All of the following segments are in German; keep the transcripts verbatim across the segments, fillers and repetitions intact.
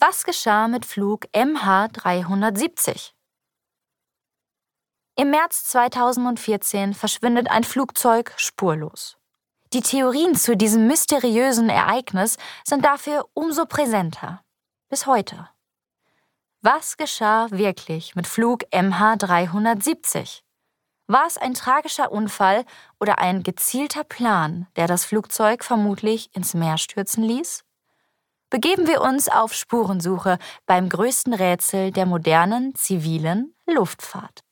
Was geschah mit Flug M H dreihundertsiebzig? Im März zweitausendvierzehn verschwindet ein Flugzeug spurlos. Die Theorien zu diesem mysteriösen Ereignis sind dafür umso präsenter. Bis heute. Was geschah wirklich mit Flug M H dreihundertsiebzig? War es ein tragischer Unfall oder ein gezielter Plan, der das Flugzeug vermutlich ins Meer stürzen ließ? Begeben wir uns auf Spurensuche beim größten Rätsel der modernen zivilen Luftfahrt.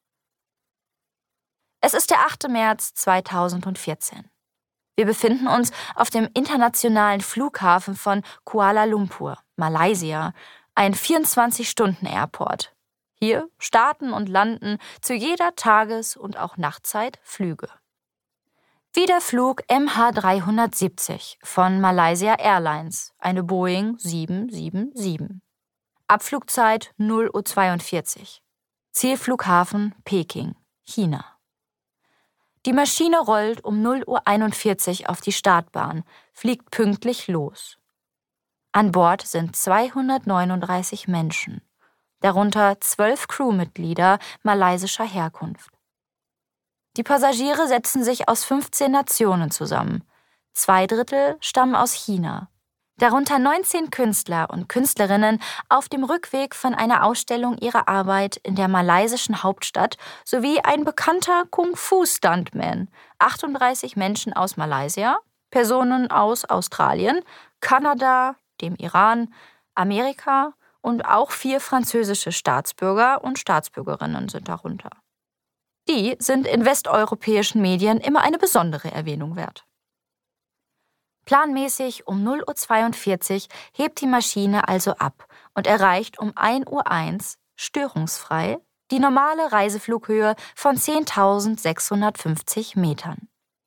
Es ist der achte März zweitausendvierzehn. Wir befinden uns auf dem internationalen Flughafen von Kuala Lumpur, Malaysia, ein vierundzwanzig-Stunden-Airport. Hier starten und landen zu jeder Tages- und auch Nachtzeit Flüge. Wie der Flug M H dreihundertsiebzig von Malaysia Airlines, eine Boeing sieben sieben sieben. Abflugzeit null Uhr zweiundvierzig. Zielflughafen Peking, China. Die Maschine rollt um null Uhr einundvierzig auf die Startbahn, fliegt pünktlich los. An Bord sind zweihundertneununddreißig Menschen, darunter zwölf Crewmitglieder malaysischer Herkunft. Die Passagiere setzen sich aus fünfzehn Nationen zusammen. Zwei Drittel stammen aus China, darunter neunzehn Künstler und Künstlerinnen auf dem Rückweg von einer Ausstellung ihrer Arbeit in der malaysischen Hauptstadt sowie ein bekannter Kung-Fu-Stuntman, achtunddreißig Menschen aus Malaysia, Personen aus Australien, Kanada, dem Iran, Amerika und auch vier französische Staatsbürger und Staatsbürgerinnen sind darunter. Die sind in westeuropäischen Medien immer eine besondere Erwähnung wert. Planmäßig um null Uhr zweiundvierzig hebt die Maschine also ab und erreicht um ein Uhr eins störungsfrei die normale Reiseflughöhe von zehntausendsechshundertfünfzig Metern.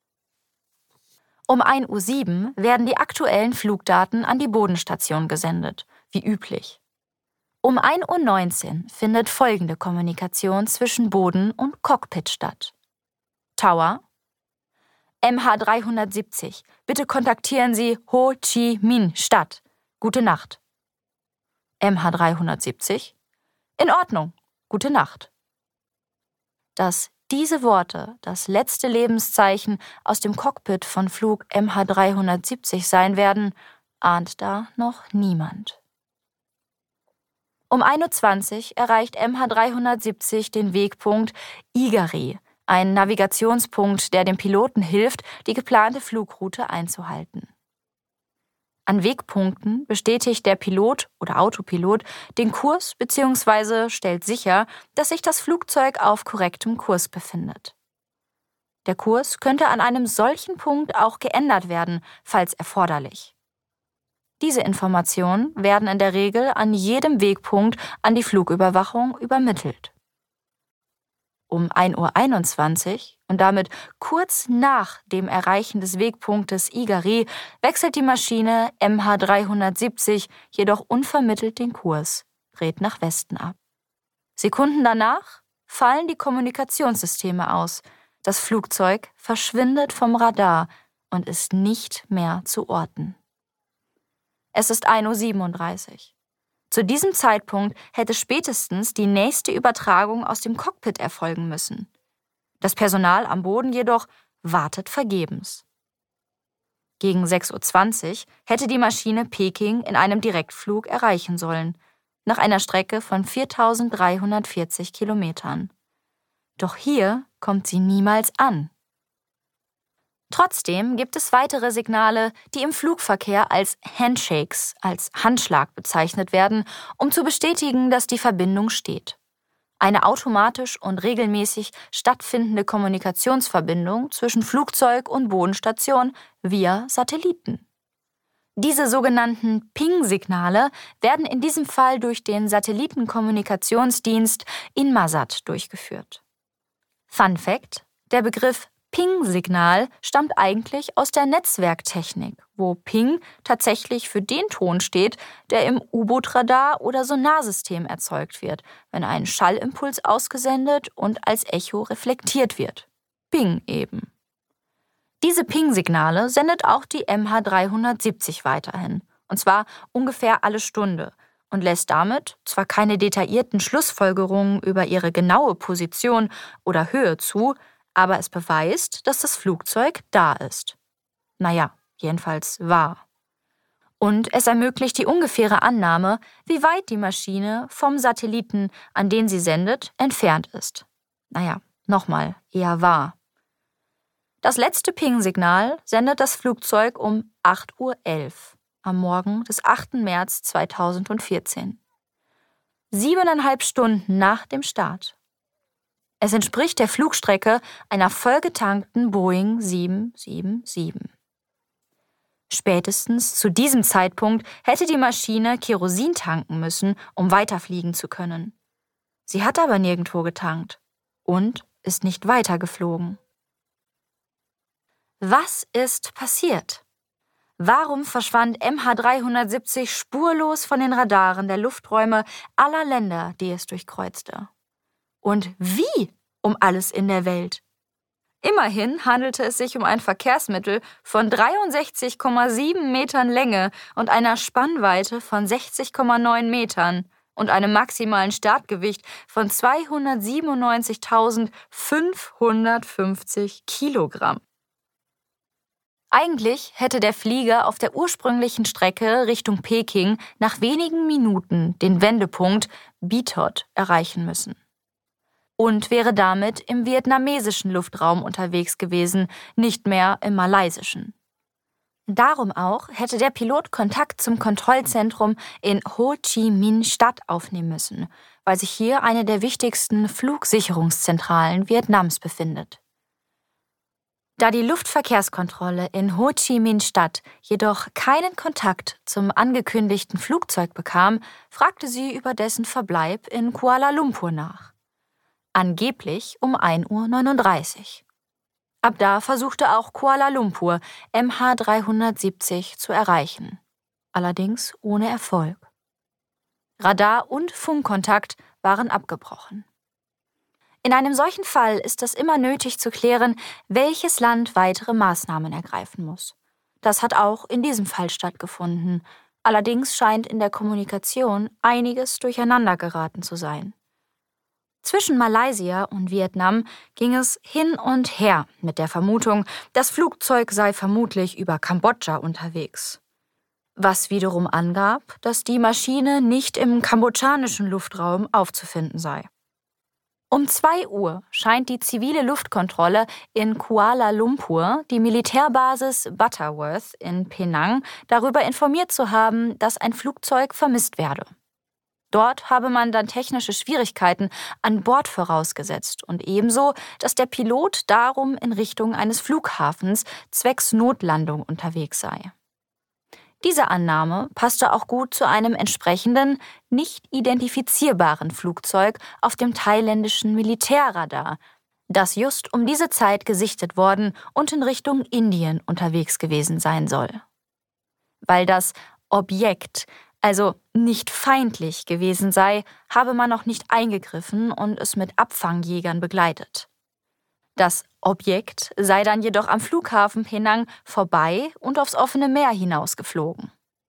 Um ein Uhr sieben werden die aktuellen Flugdaten an die Bodenstation gesendet, wie üblich. Um ein Uhr neunzehn findet folgende Kommunikation zwischen Boden und Cockpit statt. Tower: M H dreihundertsiebzig, bitte kontaktieren Sie Ho Chi Minh Stadt. Gute Nacht. M H dreihundertsiebzig: In Ordnung, gute Nacht. Dass diese Worte das letzte Lebenszeichen aus dem Cockpit von Flug M H dreihundertsiebzig sein werden, ahnt da noch niemand. Um ein Uhr zwanzig erreicht M H dreihundertsiebzig den Wegpunkt Igari, ein Navigationspunkt, der dem Piloten hilft, die geplante Flugroute einzuhalten. An Wegpunkten bestätigt der Pilot oder Autopilot den Kurs bzw. stellt sicher, dass sich das Flugzeug auf korrektem Kurs befindet. Der Kurs könnte an einem solchen Punkt auch geändert werden, falls erforderlich. Diese Informationen werden in der Regel an jedem Wegpunkt an die Flugüberwachung übermittelt. Um ein Uhr einundzwanzig und damit kurz nach dem Erreichen des Wegpunktes Igari wechselt die Maschine M H dreihundertsiebzig jedoch unvermittelt den Kurs, dreht nach Westen ab. Sekunden danach fallen die Kommunikationssysteme aus. Das Flugzeug verschwindet vom Radar und ist nicht mehr zu orten. Es ist ein Uhr siebenunddreißig. Zu diesem Zeitpunkt hätte spätestens die nächste Übertragung aus dem Cockpit erfolgen müssen. Das Personal am Boden jedoch wartet vergebens. Gegen sechs Uhr zwanzig hätte die Maschine Peking in einem Direktflug erreichen sollen, nach einer Strecke von viertausenddreihundertvierzig Kilometern. Doch hier kommt sie niemals an. Trotzdem gibt es weitere Signale, die im Flugverkehr als Handshakes, als Handschlag bezeichnet werden, um zu bestätigen, dass die Verbindung steht. Eine automatisch und regelmäßig stattfindende Kommunikationsverbindung zwischen Flugzeug und Bodenstation via Satelliten. Diese sogenannten Ping-Signale werden in diesem Fall durch den Satellitenkommunikationsdienst Inmarsat durchgeführt. Fun Fact: Der Begriff Ping-Signal stammt eigentlich aus der Netzwerktechnik, wo Ping tatsächlich für den Ton steht, der im U-Boot-Radar oder Sonarsystem erzeugt wird, wenn ein Schallimpuls ausgesendet und als Echo reflektiert wird. Ping eben. Diese Ping-Signale sendet auch die M H dreihundertsiebzig weiterhin, und zwar ungefähr alle Stunde, und lässt damit zwar keine detaillierten Schlussfolgerungen über ihre genaue Position oder Höhe zu, aber es beweist, dass das Flugzeug da ist. Naja, jedenfalls war. Und es ermöglicht die ungefähre Annahme, wie weit die Maschine vom Satelliten, an den sie sendet, entfernt ist. Naja, nochmal, eher war. Das letzte Ping-Signal sendet das Flugzeug um acht Uhr elf am Morgen des achten März zweitausendvierzehn. Siebeneinhalb Stunden nach dem Start. Es entspricht der Flugstrecke einer vollgetankten Boeing sieben sieben sieben. Spätestens zu diesem Zeitpunkt hätte die Maschine Kerosin tanken müssen, um weiterfliegen zu können. Sie hat aber nirgendwo getankt und ist nicht weitergeflogen. Was ist passiert? Warum verschwand M H dreihundertsiebzig spurlos von den Radaren der Lufträume aller Länder, die es durchkreuzte? Und wie um alles in der Welt? Immerhin handelte es sich um ein Verkehrsmittel von dreiundsechzig Komma sieben Metern Länge und einer Spannweite von sechzig Komma neun Metern und einem maximalen Startgewicht von zweihundertsiebenundneunzigtausendfünfhundertfünfzig Kilogramm. Eigentlich hätte der Flieger auf der ursprünglichen Strecke Richtung Peking nach wenigen Minuten den Wendepunkt Bitot erreichen müssen und wäre damit im vietnamesischen Luftraum unterwegs gewesen, nicht mehr im malaysischen. Darum auch hätte der Pilot Kontakt zum Kontrollzentrum in Ho Chi Minh Stadt aufnehmen müssen, weil sich hier eine der wichtigsten Flugsicherungszentralen Vietnams befindet. Da die Luftverkehrskontrolle in Ho Chi Minh Stadt jedoch keinen Kontakt zum angekündigten Flugzeug bekam, fragte sie über dessen Verbleib in Kuala Lumpur nach. Angeblich um ein Uhr neununddreißig. Ab da versuchte auch Kuala Lumpur M H dreihundertsiebzig zu erreichen, allerdings ohne Erfolg. Radar- und Funkkontakt waren abgebrochen. In einem solchen Fall ist es immer nötig zu klären, welches Land weitere Maßnahmen ergreifen muss. Das hat auch in diesem Fall stattgefunden. Allerdings scheint in der Kommunikation einiges durcheinander geraten zu sein. Zwischen Malaysia und Vietnam ging es hin und her mit der Vermutung, das Flugzeug sei vermutlich über Kambodscha unterwegs. Was wiederum angab, dass die Maschine nicht im kambodschanischen Luftraum aufzufinden sei. Um zwei Uhr scheint die zivile Luftkontrolle in Kuala Lumpur die Militärbasis Butterworth in Penang darüber informiert zu haben, dass ein Flugzeug vermisst werde. Dort habe man dann technische Schwierigkeiten an Bord vorausgesetzt und ebenso, dass der Pilot darum in Richtung eines Flughafens zwecks Notlandung unterwegs sei. Diese Annahme passte auch gut zu einem entsprechenden, nicht identifizierbaren Flugzeug auf dem thailändischen Militärradar, das just um diese Zeit gesichtet worden und in Richtung Indien unterwegs gewesen sein soll. Weil das Objekt also nicht feindlich gewesen sei, habe man noch nicht eingegriffen und es mit Abfangjägern begleitet. Das Objekt sei dann jedoch am Flughafen Penang vorbei und aufs offene Meer hinausgeflogen.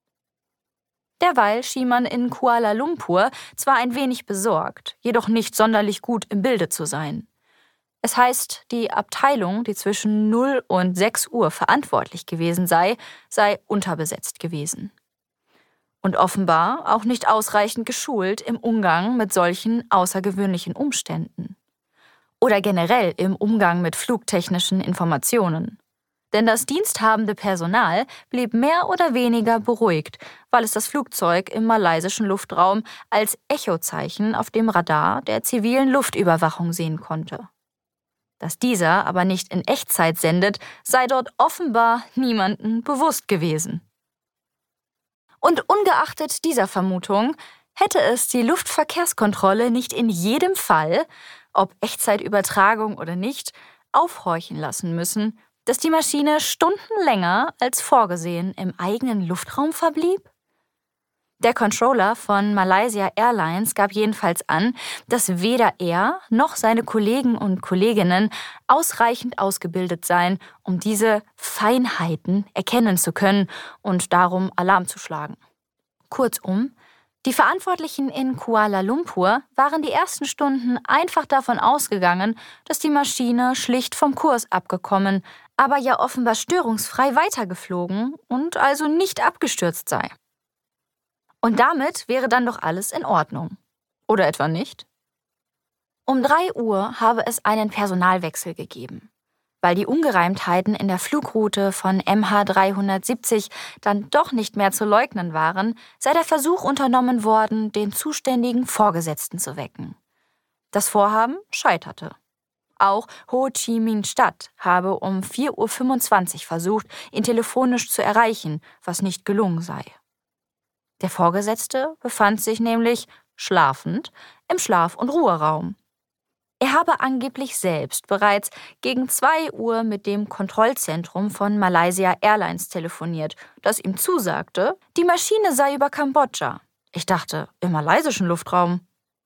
Derweil schien man in Kuala Lumpur zwar ein wenig besorgt, jedoch nicht sonderlich gut im Bilde zu sein. Es heißt, die Abteilung, die zwischen null und sechs Uhr verantwortlich gewesen sei, sei unterbesetzt gewesen. Und offenbar auch nicht ausreichend geschult im Umgang mit solchen außergewöhnlichen Umständen. Oder generell im Umgang mit flugtechnischen Informationen. Denn das diensthabende Personal blieb mehr oder weniger beruhigt, weil es das Flugzeug im malaysischen Luftraum als Echozeichen auf dem Radar der zivilen Luftüberwachung sehen konnte. Dass dieser aber nicht in Echtzeit sendet, sei dort offenbar niemandem bewusst gewesen. Und ungeachtet dieser Vermutung hätte es die Luftverkehrskontrolle nicht in jedem Fall, ob Echtzeitübertragung oder nicht, aufhorchen lassen müssen, dass die Maschine Stunden länger als vorgesehen im eigenen Luftraum verblieb? Der Controller von Malaysia Airlines gab jedenfalls an, dass weder er noch seine Kollegen und Kolleginnen ausreichend ausgebildet seien, um diese Feinheiten erkennen zu können und darum Alarm zu schlagen. Kurzum, Die Verantwortlichen in Kuala Lumpur waren die ersten Stunden einfach davon ausgegangen, dass die Maschine schlicht vom Kurs abgekommen, aber ja offenbar störungsfrei weitergeflogen und also nicht abgestürzt sei. Und damit wäre dann doch alles in Ordnung. Oder etwa nicht? Um drei Uhr habe es einen Personalwechsel gegeben. Weil die Ungereimtheiten in der Flugroute von M H dreihundertsiebzig dann doch nicht mehr zu leugnen waren, sei der Versuch unternommen worden, den zuständigen Vorgesetzten zu wecken. Das Vorhaben scheiterte. Auch Ho Chi Minh Stadt habe um vier Uhr fünfundzwanzig versucht, ihn telefonisch zu erreichen, was nicht gelungen sei. Der Vorgesetzte befand sich nämlich schlafend im Schlaf- und Ruheraum. Er habe angeblich selbst bereits gegen zwei Uhr mit dem Kontrollzentrum von Malaysia Airlines telefoniert, das ihm zusagte, die Maschine sei über Kambodscha. Ich dachte, im malaysischen Luftraum.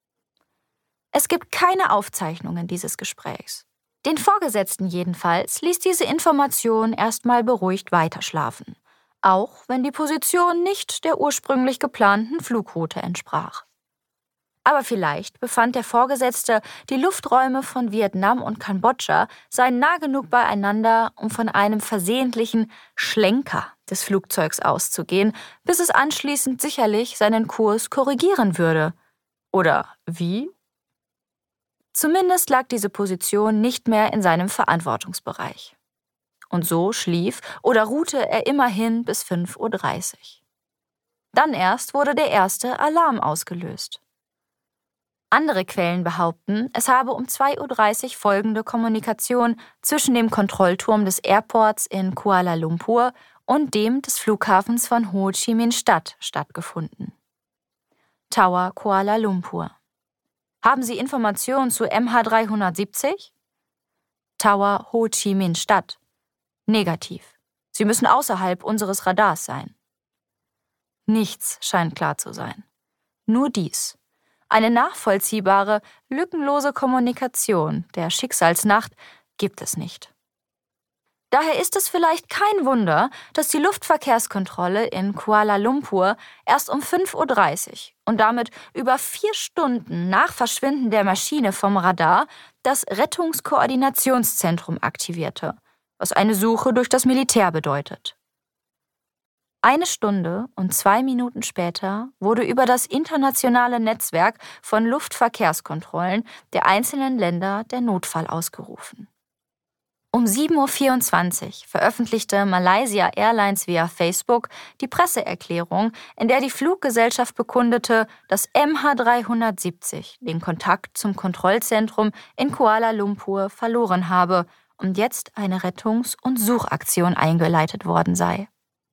Es gibt keine Aufzeichnungen dieses Gesprächs. Den Vorgesetzten jedenfalls ließ diese Information erstmal beruhigt weiterschlafen, auch wenn die Position nicht der ursprünglich geplanten Flugroute entsprach. Aber vielleicht befand der Vorgesetzte, die Lufträume von Vietnam und Kambodscha seien nah genug beieinander, um von einem versehentlichen Schlenker des Flugzeugs auszugehen, bis es anschließend sicherlich seinen Kurs korrigieren würde. Oder wie? Zumindest lag diese Position nicht mehr in seinem Verantwortungsbereich. Und so schlief oder ruhte er immerhin bis fünf Uhr dreißig. Dann erst wurde der erste Alarm ausgelöst. Andere Quellen behaupten, es habe um zwei Uhr dreißig folgende Kommunikation zwischen dem Kontrollturm des Airports in Kuala Lumpur und dem des Flughafens von Ho Chi Minh Stadt stattgefunden. Tower Kuala Lumpur. Haben Sie Informationen zu M H dreihundertsiebzig? Tower Ho Chi Minh Stadt. Negativ. Sie müssen außerhalb unseres Radars sein. Nichts scheint klar zu sein. Nur dies. Eine nachvollziehbare, lückenlose Kommunikation der Schicksalsnacht gibt es nicht. Daher ist es vielleicht kein Wunder, dass die Luftverkehrskontrolle in Kuala Lumpur erst um fünf Uhr dreißig und damit über vier Stunden nach Verschwinden der Maschine vom Radar das Rettungskoordinationszentrum aktivierte, was eine Suche durch das Militär bedeutet. Eine Stunde und zwei Minuten später wurde über das internationale Netzwerk von Luftverkehrskontrollen der einzelnen Länder der Notfall ausgerufen. Um sieben Uhr vierundzwanzig veröffentlichte Malaysia Airlines via Facebook die Presseerklärung, in der die Fluggesellschaft bekundete, dass M H dreihundertsiebzig den Kontakt zum Kontrollzentrum in Kuala Lumpur verloren habe und jetzt eine Rettungs- und Suchaktion eingeleitet worden sei.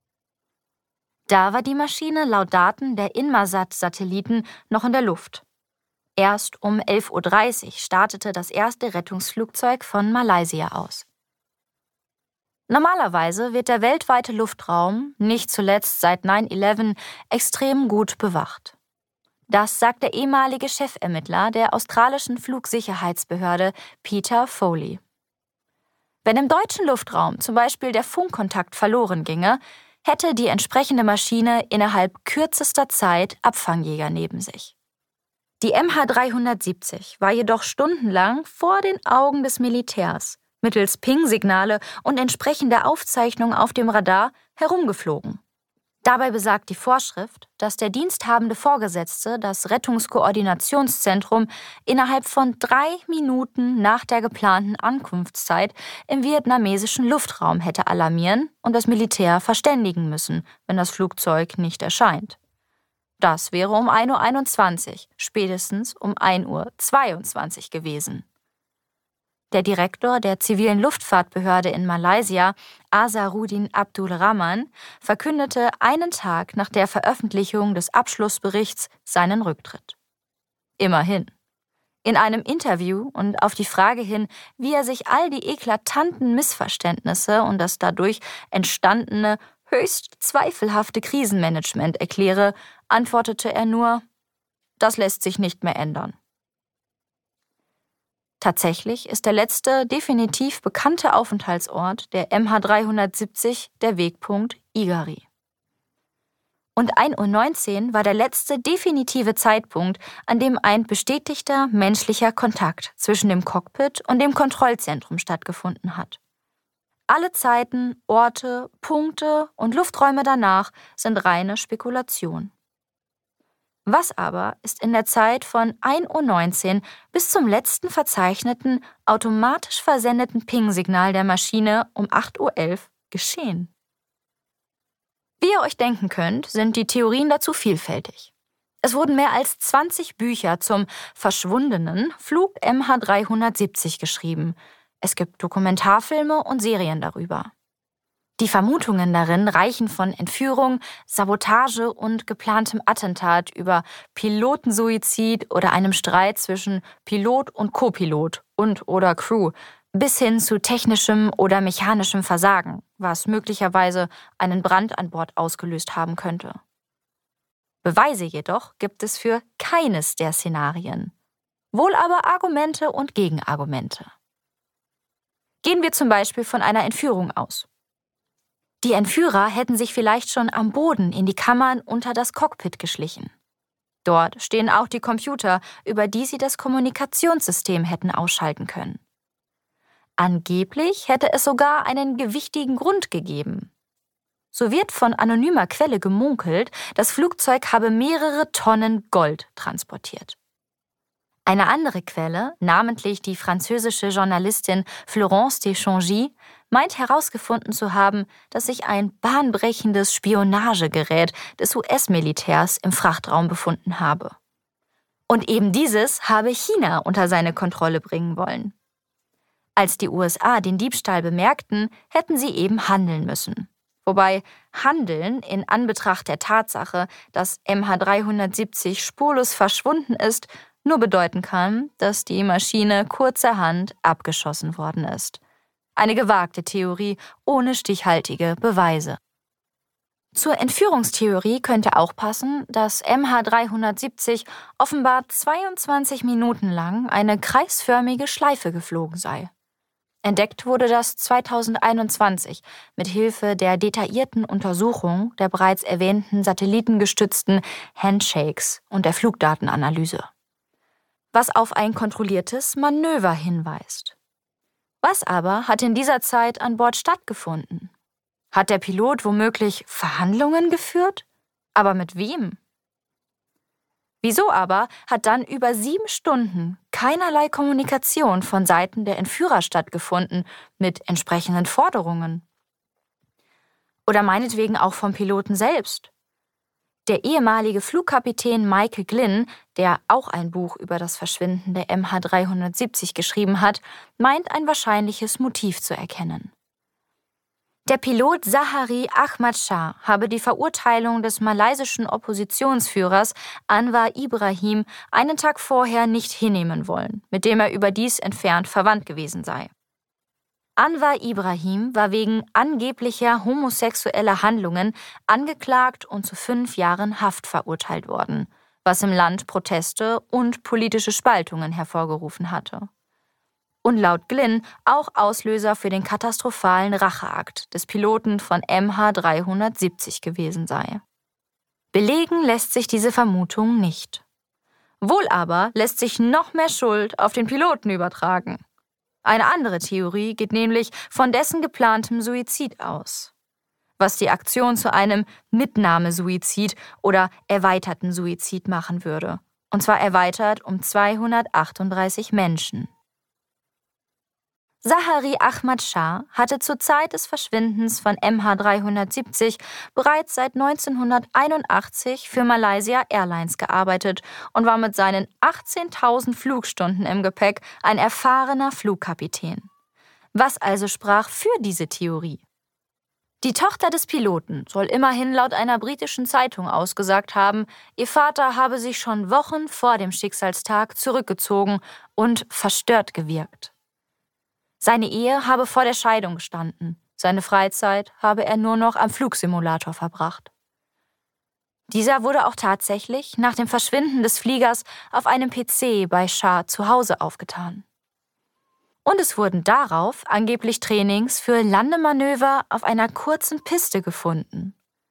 Da war die Maschine laut Daten der Inmarsat-Satelliten noch in der Luft. Erst um elf Uhr dreißig startete das erste Rettungsflugzeug von Malaysia aus. Normalerweise wird der weltweite Luftraum, nicht zuletzt seit neun elf, extrem gut bewacht. Das sagt der ehemalige Chefermittler der australischen Flugsicherheitsbehörde Peter Foley. Wenn im deutschen Luftraum zum Beispiel der Funkkontakt verloren ginge, hätte die entsprechende Maschine innerhalb kürzester Zeit Abfangjäger neben sich. Die M H dreihundertsiebzig war jedoch stundenlang vor den Augen des Militärs mittels Ping-Signale und entsprechender Aufzeichnung auf dem Radar herumgeflogen. Dabei besagt die Vorschrift, dass der diensthabende Vorgesetzte das Rettungskoordinationszentrum innerhalb von drei Minuten nach der geplanten Ankunftszeit im vietnamesischen Luftraum hätte alarmieren und das Militär verständigen müssen, wenn das Flugzeug nicht erscheint. Das wäre um ein Uhr einundzwanzig, spätestens um ein Uhr zweiundzwanzig gewesen. Der Direktor der zivilen Luftfahrtbehörde in Malaysia, Azharuddin Abdul Rahman, verkündete einen Tag nach der Veröffentlichung des Abschlussberichts seinen Rücktritt. Immerhin. In einem Interview und auf die Frage hin, wie er sich all die eklatanten Missverständnisse und das dadurch entstandene, höchst zweifelhafte Krisenmanagement erkläre, antwortete er nur: Das lässt sich nicht mehr ändern. Tatsächlich ist der letzte definitiv bekannte Aufenthaltsort der M H dreihundertsiebzig der Wegpunkt Igari. Und ein Uhr neunzehn war der letzte definitive Zeitpunkt, an dem ein bestätigter menschlicher Kontakt zwischen dem Cockpit und dem Kontrollzentrum stattgefunden hat. Alle Zeiten, Orte, Punkte und Lufträume danach sind reine Spekulation. Was aber ist in der Zeit von ein Uhr neunzehn bis zum letzten verzeichneten, automatisch versendeten Ping-Signal der Maschine um acht Uhr elf geschehen? Wie ihr euch denken könnt, sind die Theorien dazu vielfältig. Es wurden mehr als zwanzig Bücher zum verschwundenen Flug M H dreihundertsiebzig geschrieben. Es gibt Dokumentarfilme und Serien darüber. Die Vermutungen darin reichen von Entführung, Sabotage und geplantem Attentat über Pilotensuizid oder einem Streit zwischen Pilot und Copilot und oder Crew bis hin zu technischem oder mechanischem Versagen, was möglicherweise einen Brand an Bord ausgelöst haben könnte. Beweise jedoch gibt es für keines der Szenarien, wohl aber Argumente und Gegenargumente. Gehen wir zum Beispiel von einer Entführung aus. Die Entführer hätten sich vielleicht schon am Boden in die Kammern unter das Cockpit geschlichen. Dort stehen auch die Computer, über die sie das Kommunikationssystem hätten ausschalten können. Angeblich hätte es sogar einen gewichtigen Grund gegeben. So wird von anonymer Quelle gemunkelt, das Flugzeug habe mehrere Tonnen Gold transportiert. Eine andere Quelle, namentlich die französische Journalistin Florence Deschangy, meint herausgefunden zu haben, dass sich ein bahnbrechendes Spionagegerät des U S-Militärs im Frachtraum befunden habe. Und eben dieses habe China unter seine Kontrolle bringen wollen. Als die U S A den Diebstahl bemerkten, hätten sie eben handeln müssen. Wobei Handeln in Anbetracht der Tatsache, dass M H dreihundertsiebzig spurlos verschwunden ist, nur bedeuten kann, dass die Maschine kurzerhand abgeschossen worden ist. Eine gewagte Theorie ohne stichhaltige Beweise. Zur Entführungstheorie könnte auch passen, dass M H dreihundertsiebzig offenbar zweiundzwanzig Minuten lang eine kreisförmige Schleife geflogen sei. Entdeckt wurde das zweitausendeinundzwanzig mit Hilfe der detaillierten Untersuchung der bereits erwähnten satellitengestützten Handshakes und der Flugdatenanalyse, was auf ein kontrolliertes Manöver hinweist. Was aber hat in dieser Zeit an Bord stattgefunden? Hat der Pilot womöglich Verhandlungen geführt? Aber mit wem? Wieso aber hat dann über sieben Stunden keinerlei Kommunikation von Seiten der Entführer stattgefunden mit entsprechenden Forderungen? Oder meinetwegen auch vom Piloten selbst? Der ehemalige Flugkapitän Michael Glynn, der auch ein Buch über das Verschwinden der M H dreihundertsiebzig geschrieben hat, meint ein wahrscheinliches Motiv zu erkennen. Der Pilot Zahari Ahmad Shah habe die Verurteilung des malaysischen Oppositionsführers Anwar Ibrahim einen Tag vorher nicht hinnehmen wollen, mit dem er überdies entfernt verwandt gewesen sei. Anwar Ibrahim war wegen angeblicher homosexueller Handlungen angeklagt und zu fünf Jahren Haft verurteilt worden, was im Land Proteste und politische Spaltungen hervorgerufen hatte. Und laut Glynn auch Auslöser für den katastrophalen Racheakt des Piloten von M H dreihundertsiebzig gewesen sei. Belegen lässt sich diese Vermutung nicht. Wohl aber lässt sich noch mehr Schuld auf den Piloten übertragen. Eine andere Theorie geht nämlich von dessen geplantem Suizid aus, was die Aktion zu einem Mitnahmesuizid oder erweiterten Suizid machen würde, und zwar erweitert um zweihundertachtunddreißig Menschen. Zahari Ahmad Shah hatte zur Zeit des Verschwindens von M H dreihundertsiebzig bereits seit neunzehnhunderteinundachtzig für Malaysia Airlines gearbeitet und war mit seinen achtzehntausend Flugstunden im Gepäck ein erfahrener Flugkapitän. Was also sprach für diese Theorie? Die Tochter des Piloten soll immerhin laut einer britischen Zeitung ausgesagt haben, ihr Vater habe sich schon Wochen vor dem Schicksalstag zurückgezogen und verstört gewirkt. Seine Ehe habe vor der Scheidung gestanden, seine Freizeit habe er nur noch am Flugsimulator verbracht. Dieser wurde auch tatsächlich nach dem Verschwinden des Fliegers auf einem P C bei Shah zu Hause aufgetan. Und es wurden darauf angeblich Trainings für Landemanöver auf einer kurzen Piste gefunden.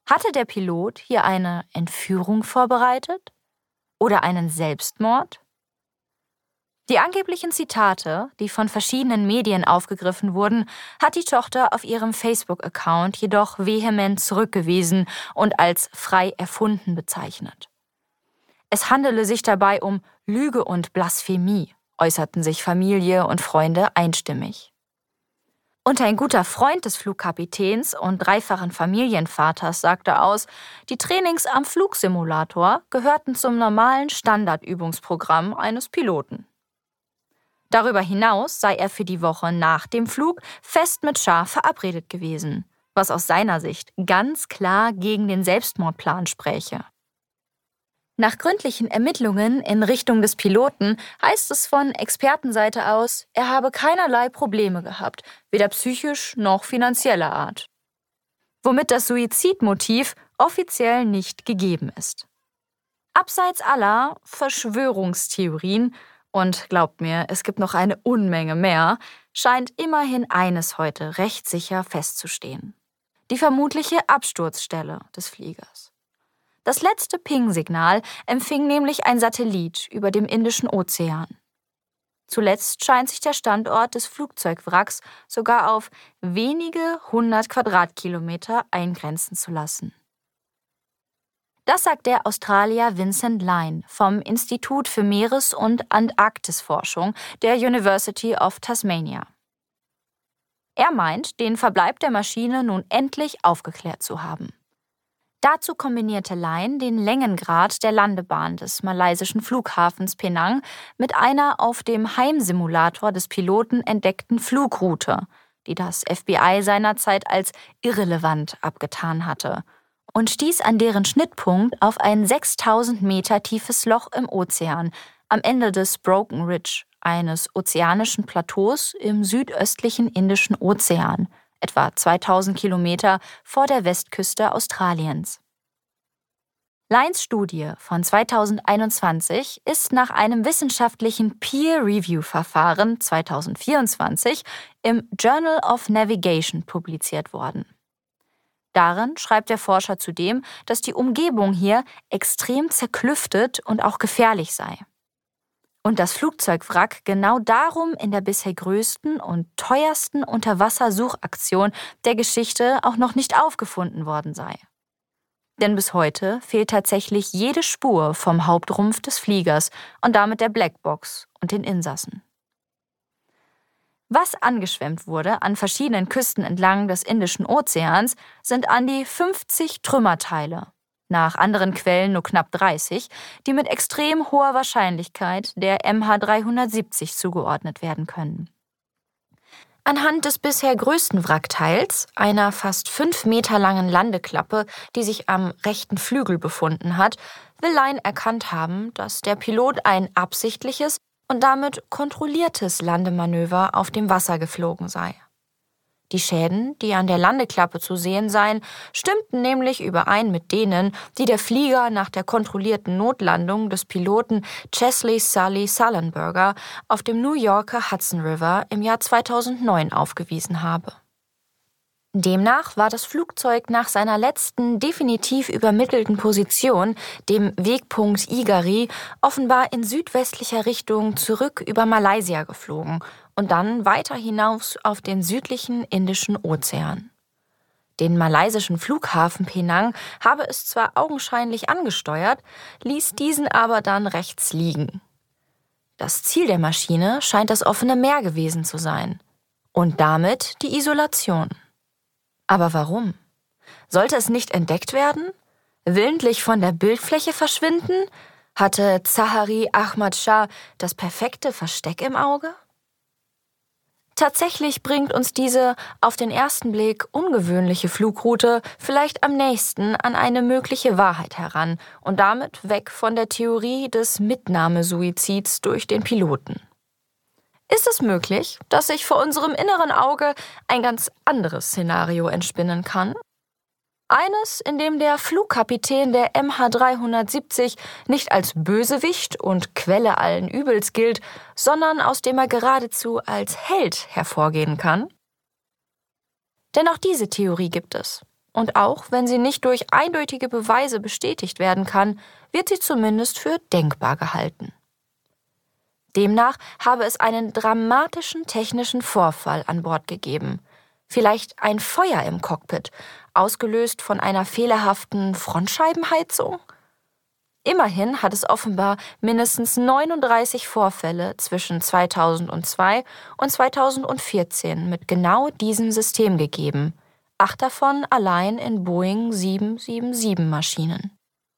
Hatte der Pilot hier eine Entführung vorbereitet? Oder einen Selbstmord? Die angeblichen Zitate, die von verschiedenen Medien aufgegriffen wurden, hat die Tochter auf ihrem Facebook-Account jedoch vehement zurückgewiesen und als frei erfunden bezeichnet. Es handele sich dabei um Lüge und Blasphemie, äußerten sich Familie und Freunde einstimmig. Und ein guter Freund des Flugkapitäns und dreifachen Familienvaters sagte aus, die Trainings am Flugsimulator gehörten zum normalen Standardübungsprogramm eines Piloten. Darüber hinaus sei er für die Woche nach dem Flug fest mit Shah verabredet gewesen, was aus seiner Sicht ganz klar gegen den Selbstmordplan spräche. Nach gründlichen Ermittlungen in Richtung des Piloten heißt es von Expertenseite aus, er habe keinerlei Probleme gehabt, weder psychisch noch finanzieller Art. Womit das Suizidmotiv offiziell nicht gegeben ist. Abseits aller Verschwörungstheorien, und glaubt mir, es gibt noch eine Unmenge mehr, scheint immerhin eines heute recht sicher festzustehen: die vermutliche Absturzstelle des Fliegers. Das letzte Ping-Signal empfing nämlich ein Satellit über dem Indischen Ozean. Zuletzt scheint sich der Standort des Flugzeugwracks sogar auf wenige hundert Quadratkilometer eingrenzen zu lassen. Das sagt der Australier Vincent Line vom Institut für Meeres- und Antarktisforschung der University of Tasmania. Er meint, den Verbleib der Maschine nun endlich aufgeklärt zu haben. Dazu kombinierte Line den Längengrad der Landebahn des malaysischen Flughafens Penang mit einer auf dem Heimsimulator des Piloten entdeckten Flugroute, die das F B I seinerzeit als irrelevant abgetan hatte, und stieß an deren Schnittpunkt auf ein sechstausend Meter tiefes Loch im Ozean am Ende des Broken Ridge, eines ozeanischen Plateaus im südöstlichen Indischen Ozean, etwa zweitausend Kilometer vor der Westküste Australiens. Lines Studie von zweitausendeinundzwanzig ist nach einem wissenschaftlichen Peer-Review-Verfahren zweitausendvierundzwanzig im Journal of Navigation publiziert worden. Darin schreibt der Forscher zudem, dass die Umgebung hier extrem zerklüftet und auch gefährlich sei. Und das Flugzeugwrack genau darum in der bisher größten und teuersten Unterwassersuchaktion der Geschichte auch noch nicht aufgefunden worden sei. Denn bis heute fehlt tatsächlich jede Spur vom Hauptrumpf des Fliegers und damit der Blackbox und den Insassen. Was angeschwemmt wurde an verschiedenen Küsten entlang des Indischen Ozeans, sind an die fünfzig Trümmerteile, nach anderen Quellen nur knapp dreißig, die mit extrem hoher Wahrscheinlichkeit der M H dreihundertsiebzig zugeordnet werden können. Anhand des bisher größten Wrackteils, einer fast fünf Meter langen Landeklappe, die sich am rechten Flügel befunden hat, will Line erkannt haben, dass der Pilot ein absichtliches und damit kontrolliertes Landemanöver auf dem Wasser geflogen sei. Die Schäden, die an der Landeklappe zu sehen seien, stimmten nämlich überein mit denen, die der Flieger nach der kontrollierten Notlandung des Piloten Chesley Sully Sullenberger auf dem New Yorker Hudson River im Jahr zweitausendneun aufgewiesen habe. Demnach war das Flugzeug nach seiner letzten definitiv übermittelten Position, dem Wegpunkt Igari, offenbar in südwestlicher Richtung zurück über Malaysia geflogen und dann weiter hinaus auf den südlichen Indischen Ozean. Den malaysischen Flughafen Penang habe es zwar augenscheinlich angesteuert, ließ diesen aber dann rechts liegen. Das Ziel der Maschine scheint das offene Meer gewesen zu sein. Und damit die Isolation. Aber warum? Sollte es nicht entdeckt werden? Willentlich von der Bildfläche verschwinden? Hatte Zahari Ahmad Shah das perfekte Versteck im Auge? Tatsächlich bringt uns diese auf den ersten Blick ungewöhnliche Flugroute vielleicht am nächsten an eine mögliche Wahrheit heran und damit weg von der Theorie des Mitnahmesuizids durch den Piloten. Ist es möglich, dass sich vor unserem inneren Auge ein ganz anderes Szenario entspinnen kann? Eines, in dem der Flugkapitän der M H dreihundertsiebzig nicht als Bösewicht und Quelle allen Übels gilt, sondern aus dem er geradezu als Held hervorgehen kann? Denn auch diese Theorie gibt es. Und auch wenn sie nicht durch eindeutige Beweise bestätigt werden kann, wird sie zumindest für denkbar gehalten. Demnach habe es einen dramatischen technischen Vorfall an Bord gegeben. Vielleicht ein Feuer im Cockpit, ausgelöst von einer fehlerhaften Frontscheibenheizung? Immerhin hat es offenbar mindestens neununddreißig Vorfälle zwischen zweitausendzwei und zweitausendvierzehn mit genau diesem System gegeben, acht davon allein in Boeing sieben sieben sieben-Maschinen.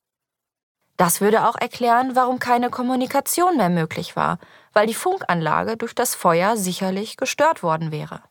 Das würde auch erklären, warum keine Kommunikation mehr möglich war, weil die Funkanlage durch das Feuer sicherlich gestört worden wäre.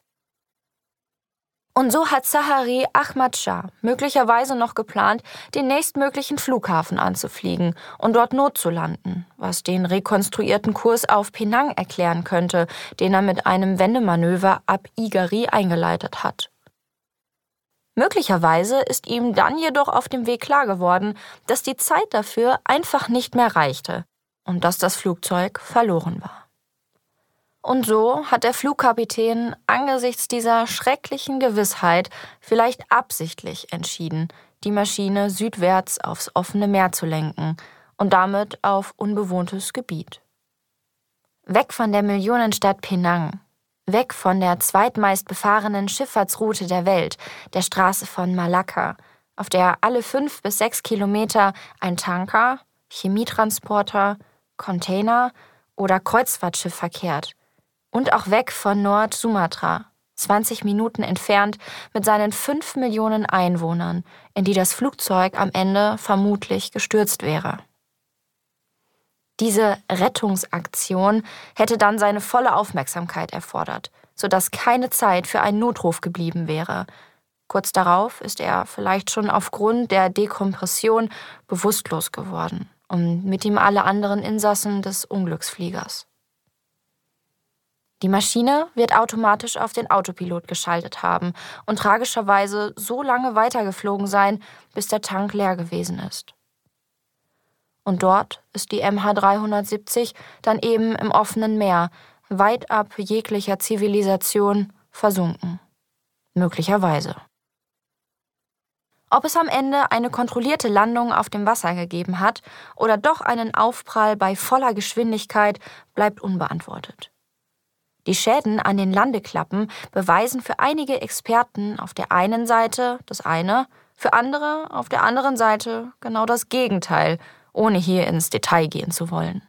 Und so hat Zaharie Ahmad Shah möglicherweise noch geplant, den nächstmöglichen Flughafen anzufliegen und dort notzulanden, was den rekonstruierten Kurs auf Penang erklären könnte, den er mit einem Wendemanöver ab Igari eingeleitet hat. Möglicherweise ist ihm dann jedoch auf dem Weg klar geworden, dass die Zeit dafür einfach nicht mehr reichte und dass das Flugzeug verloren war. Und so hat der Flugkapitän angesichts dieser schrecklichen Gewissheit vielleicht absichtlich entschieden, die Maschine südwärts aufs offene Meer zu lenken und damit auf unbewohntes Gebiet. Weg von der Millionenstadt Penang, weg von der zweitmeist befahrenen Schifffahrtsroute der Welt, der Straße von Malakka, auf der alle fünf bis sechs Kilometer ein Tanker, Chemietransporter, Container oder Kreuzfahrtschiff verkehrt. Und auch weg von Nord-Sumatra, zwanzig Minuten entfernt, mit seinen fünf Millionen Einwohnern, in die das Flugzeug am Ende vermutlich gestürzt wäre. Diese Rettungsaktion hätte dann seine volle Aufmerksamkeit erfordert, sodass keine Zeit für einen Notruf geblieben wäre. Kurz darauf ist er vielleicht schon aufgrund der Dekompression bewusstlos geworden und mit ihm alle anderen Insassen des Unglücksfliegers. Die Maschine wird automatisch auf den Autopilot geschaltet haben und tragischerweise so lange weitergeflogen sein, bis der Tank leer gewesen ist. Und dort ist die M H dreihundertsiebzig dann eben im offenen Meer, weit ab jeglicher Zivilisation, versunken. Möglicherweise. Ob es am Ende eine kontrollierte Landung auf dem Wasser gegeben hat oder doch einen Aufprall bei voller Geschwindigkeit, bleibt unbeantwortet. Die Schäden an den Landeklappen beweisen für einige Experten auf der einen Seite das eine, für andere auf der anderen Seite genau das Gegenteil, ohne hier ins Detail gehen zu wollen.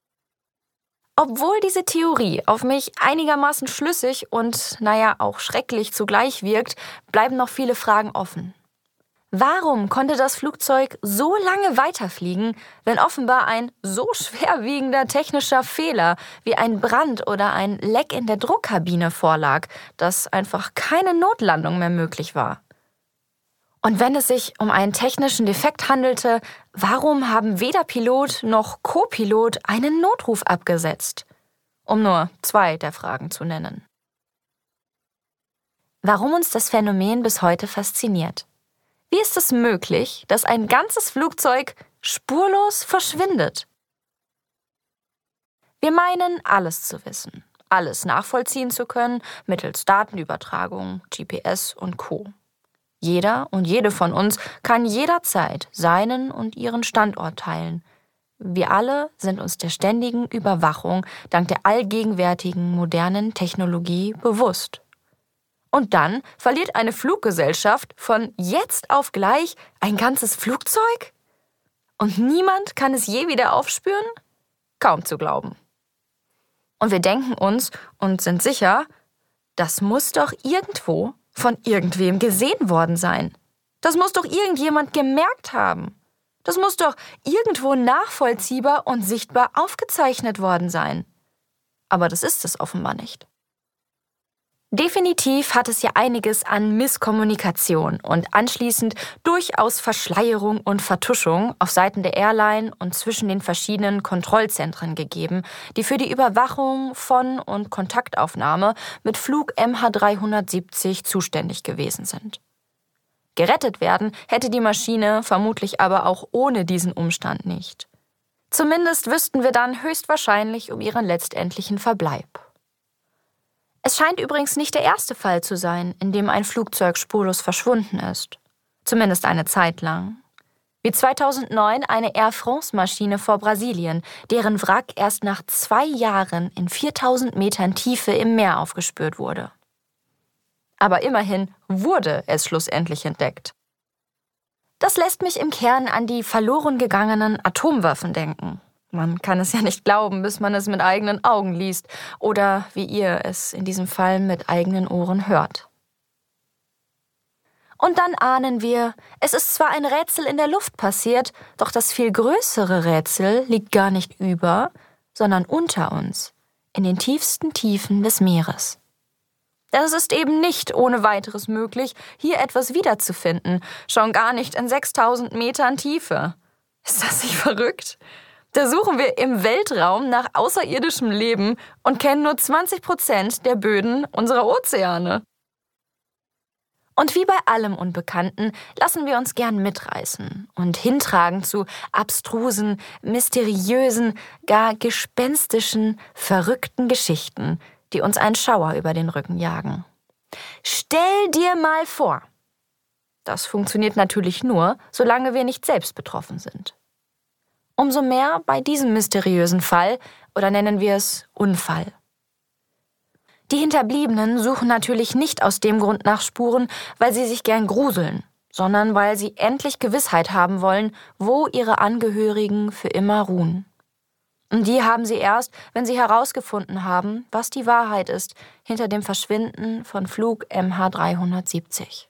Obwohl diese Theorie auf mich einigermaßen schlüssig und, naja, auch schrecklich zugleich wirkt, bleiben noch viele Fragen offen. Warum konnte das Flugzeug so lange weiterfliegen, wenn offenbar ein so schwerwiegender technischer Fehler wie ein Brand oder ein Leck in der Druckkabine vorlag, dass einfach keine Notlandung mehr möglich war? Und wenn es sich um einen technischen Defekt handelte, warum haben weder Pilot noch Co-Pilot einen Notruf abgesetzt? Um nur zwei der Fragen zu nennen. Warum uns das Phänomen bis heute fasziniert? Wie ist es möglich, dass ein ganzes Flugzeug spurlos verschwindet? Wir meinen, alles zu wissen, alles nachvollziehen zu können mittels Datenübertragung, G P S und Co. Jeder und jede von uns kann jederzeit seinen und ihren Standort teilen. Wir alle sind uns der ständigen Überwachung dank der allgegenwärtigen modernen Technologie bewusst. Und dann verliert eine Fluggesellschaft von jetzt auf gleich ein ganzes Flugzeug? Und niemand kann es je wieder aufspüren? Kaum zu glauben. Und wir denken uns und sind sicher, das muss doch irgendwo von irgendwem gesehen worden sein. Das muss doch irgendjemand gemerkt haben. Das muss doch irgendwo nachvollziehbar und sichtbar aufgezeichnet worden sein. Aber das ist es offenbar nicht. Definitiv hat es ja einiges an Misskommunikation und anschließend durchaus Verschleierung und Vertuschung auf Seiten der Airline und zwischen den verschiedenen Kontrollzentren gegeben, die für die Überwachung von und Kontaktaufnahme mit Flug M H dreihundertsiebzig zuständig gewesen sind. Gerettet werden hätte die Maschine vermutlich aber auch ohne diesen Umstand nicht. Zumindest wüssten wir dann höchstwahrscheinlich um ihren letztendlichen Verbleib. Es scheint übrigens nicht der erste Fall zu sein, in dem ein Flugzeug spurlos verschwunden ist. Zumindest eine Zeit lang. Wie zweitausendneun eine Air France-Maschine vor Brasilien, deren Wrack erst nach zwei Jahren in viertausend Metern Tiefe im Meer aufgespürt wurde. Aber immerhin wurde es schlussendlich entdeckt. Das lässt mich im Kern an die verloren gegangenen Atomwaffen denken. Man kann es ja nicht glauben, bis man es mit eigenen Augen liest oder, wie ihr es in diesem Fall, mit eigenen Ohren hört. Und dann ahnen wir, es ist zwar ein Rätsel in der Luft passiert, doch das viel größere Rätsel liegt gar nicht über, sondern unter uns, in den tiefsten Tiefen des Meeres. Denn es ist eben nicht ohne weiteres möglich, hier etwas wiederzufinden, schon gar nicht in sechstausend Metern Tiefe. Ist das nicht verrückt? Da suchen wir im Weltraum nach außerirdischem Leben und kennen nur zwanzig Prozent der Böden unserer Ozeane. Und wie bei allem Unbekannten lassen wir uns gern mitreißen und hintragen zu abstrusen, mysteriösen, gar gespenstischen, verrückten Geschichten, die uns einen Schauer über den Rücken jagen. Stell dir mal vor! Das funktioniert natürlich nur, solange wir nicht selbst betroffen sind. Umso mehr bei diesem mysteriösen Fall, oder nennen wir es Unfall. Die Hinterbliebenen suchen natürlich nicht aus dem Grund nach Spuren, weil sie sich gern gruseln, sondern weil sie endlich Gewissheit haben wollen, wo ihre Angehörigen für immer ruhen. Und die haben sie erst, wenn sie herausgefunden haben, was die Wahrheit ist hinter dem Verschwinden von Flug M H dreihundertsiebzig.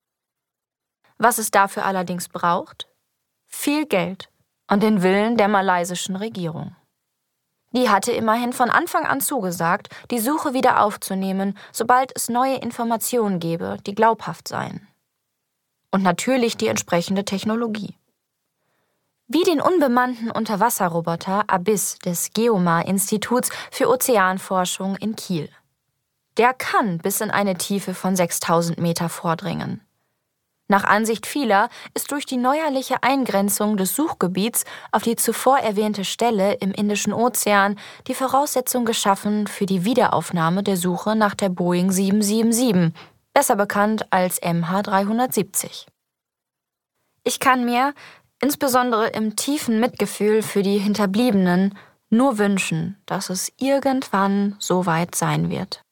Was es dafür allerdings braucht? Viel Geld und den Willen der malaysischen Regierung. Die hatte immerhin von Anfang an zugesagt, die Suche wieder aufzunehmen, sobald es neue Informationen gäbe, die glaubhaft seien. Und natürlich die entsprechende Technologie. Wie den unbemannten Unterwasserroboter Abyss des Geomar-Instituts für Ozeanforschung in Kiel. Der kann bis in eine Tiefe von sechstausend Meter vordringen. Nach Ansicht vieler ist durch die neuerliche Eingrenzung des Suchgebiets auf die zuvor erwähnte Stelle im Indischen Ozean die Voraussetzung geschaffen für die Wiederaufnahme der Suche nach der Boeing sieben sieben sieben, besser bekannt als M H dreihundertsiebzig. Ich kann mir, insbesondere im tiefen Mitgefühl für die Hinterbliebenen, nur wünschen, dass es irgendwann so weit sein wird.